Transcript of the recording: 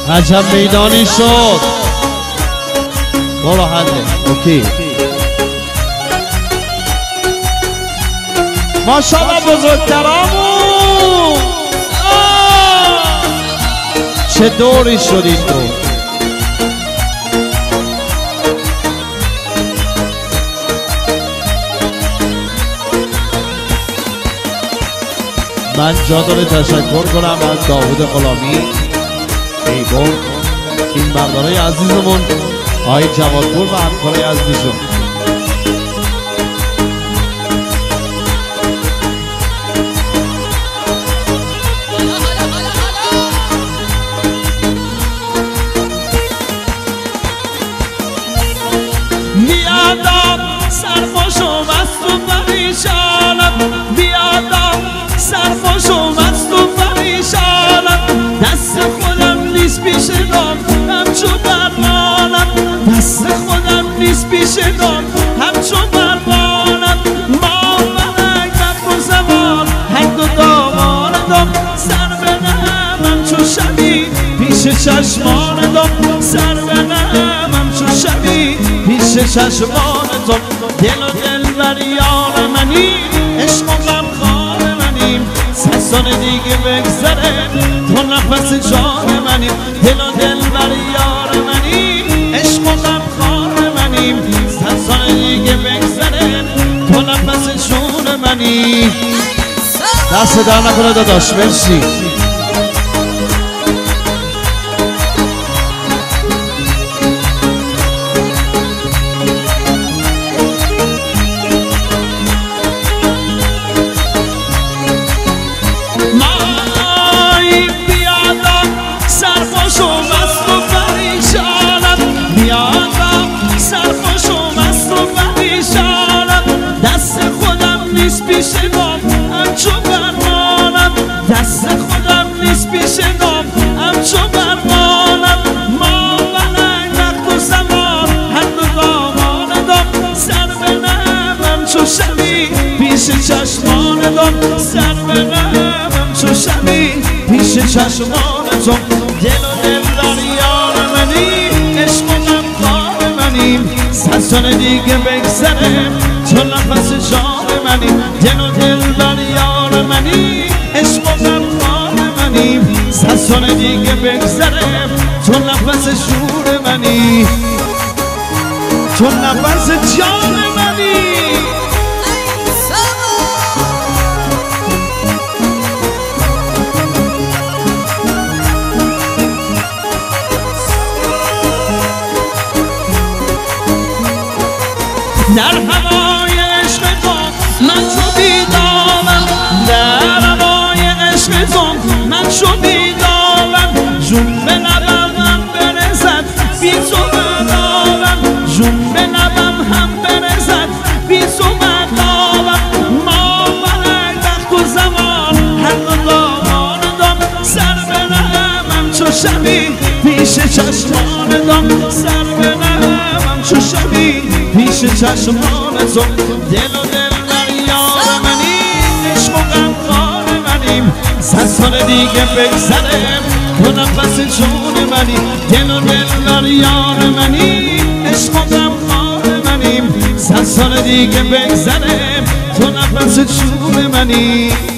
عجب میدانی شد. برو حله. اوکی. ماشاءالله بزرگترامون. چه دوری شدید تو. من جا داره تشکر کنم از داوود غلامی ایبون، این بردارای عزیزمون آقای جوادپور و همکارای عزیزشون. میادم سرخوش و مست و پریشانم، میادم سرخوش و مست و پریشانم، دست خودم نیست پیش دام همچو برمانم، دست خودم نیست پیش دام همچو برمانم. ما برنگ وقت و زمان هر دو دامان دام، سر به نهم همچو شبی پیش چشمان دام، سر به نهم همچو شبی پیش چشمان دام. دل و دل بر یار منی، عشق و غم خوار منیم، 100 سال دیگه بگذره تو نفس جان منیم. دل و دل بر یار منیم، عشق و غم خوار منیم، 100 سال دیگه بگذره تو نفس جون منی. دست در نکنه داداش، مرسی. پیش دام همچو برمانم، دست خودم نیست پیش دام همچو برمانم. ما بلنگ وقت و زمان هر دو دامان دام، سر به نهم همچو شبی پیش چشمان دام، سر به نهم همچو شبی پیش چشمان دام. دل و دل در یار منی، عشق و غم خوار منیم، 100 سال دیگه بگذره تو نفس جان منی. دل و دل بر یار منی، عشق و غم خوار منیم، 100 سال دیگه بگذره تو نفس شور منی، تو نفس جان منی. در هوای عشق تو من چو بیدامم، در هوای عشق تو من چو بیدامم، جون به لبم هم برزد بی تو بدامم، جون به لبم هم برزد بی تو بدامم. ما برنگ وقت و زمان هر دو دامان دام، سر به نهم همچو شبی پیش چشمان دام، سر به نهم همچو شبی پیش چشمان تو. دل و دل بر یار منی، عشق و غم خوار منیم، 100 سال دیگه بگذره تو نفس جون منی. دل و دل بر یار منی، عشق و غم خوار منیم، 100 سال دیگه بگذره تو نفس جون منی.